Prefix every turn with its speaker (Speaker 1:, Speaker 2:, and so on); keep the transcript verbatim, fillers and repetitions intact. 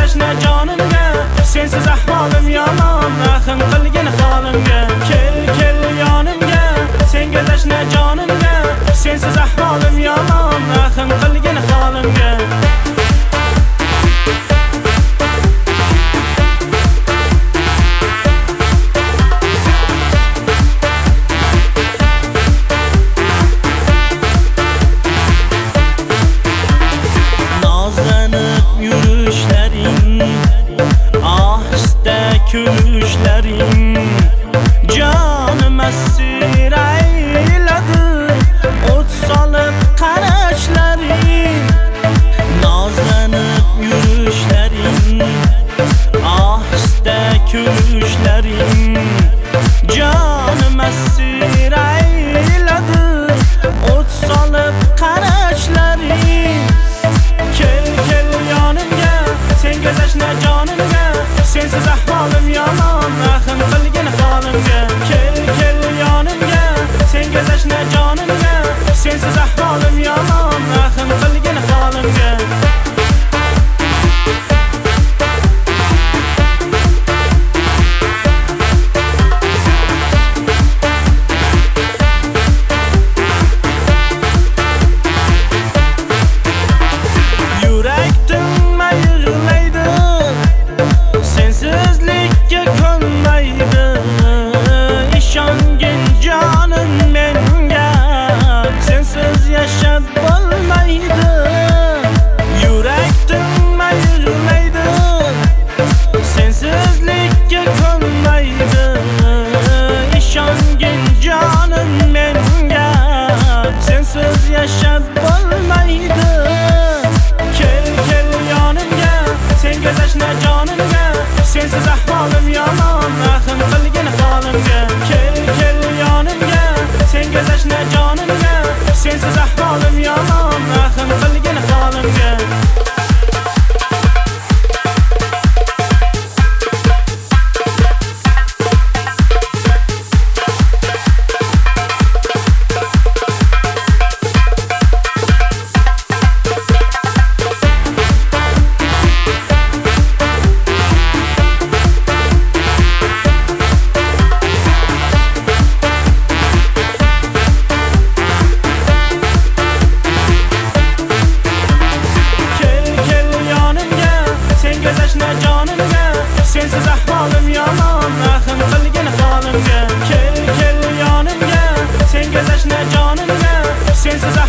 Speaker 1: tashna jonimga, sensiz ahvolim yomon, rahim qilgin holimga. Kel kel yonimga, senga tashna jonimga, sensiz ahvolim yomon, rahim qilgin holimga. Gülüşlerin canım esir eyledi, ot salıp karışlerin. Nazlanıp yürüyüşlerin, ahiste gülüşlerin canım esir eyledi, ot salıp karışlerin. Kel kel yanımga, sen gözleşne canımga, sensiz ahvolim yomon, rahim qilgin holimga. Kel kel yonimga, sen gözleşne jonimga, sensiz ahvolim yomon, rahim qilgin holimga. Yaşab olmaydı. Kel kel yonimga, sen gözleşne jonimga, sensiz ahvolim yomon, rahim qilgin holimga. Kel kel yonimga, sen gözleşne jonimga, sensiz ahvolim yomon, rahim qilgin holimga. Sensiz ahvolim yomon, rahim qilgin holimga. Kel kel yonimga, sen gözleşne jonimga, sensiz